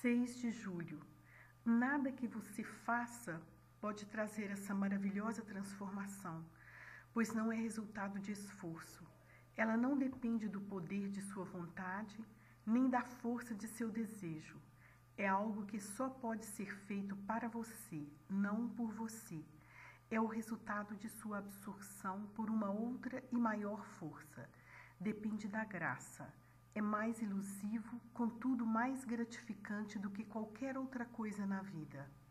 6 de julho. Nada que você faça pode trazer essa maravilhosa transformação, pois não é resultado de esforço. Ela não depende do poder de sua vontade, nem da força de seu desejo. É algo que só pode ser feito para você, não por você. É o resultado de sua absorção por uma outra e maior força. Depende da graça. É mais ilusivo, contudo mais gratificante do que qualquer outra coisa na vida.